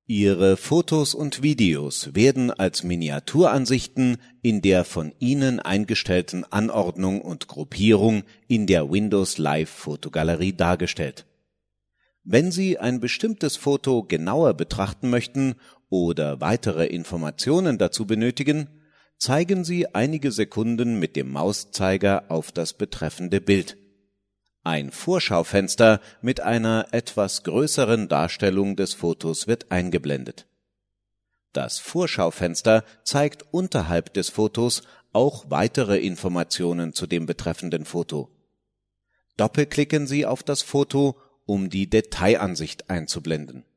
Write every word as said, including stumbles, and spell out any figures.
Ihre Fotos und Videos werden als Miniaturansichten in der von Ihnen eingestellten Anordnung und Gruppierung in der Windows Live Fotogalerie dargestellt. Wenn Sie ein bestimmtes Foto genauer betrachten möchten oder weitere Informationen dazu benötigen, zeigen Sie einige Sekunden mit dem Mauszeiger auf das betreffende Bild. Ein Vorschaufenster mit einer etwas größeren Darstellung des Fotos wird eingeblendet. Das Vorschaufenster zeigt unterhalb des Fotos auch weitere Informationen zu dem betreffenden Foto. Doppelklicken Sie auf das Foto, um die Detailansicht einzublenden.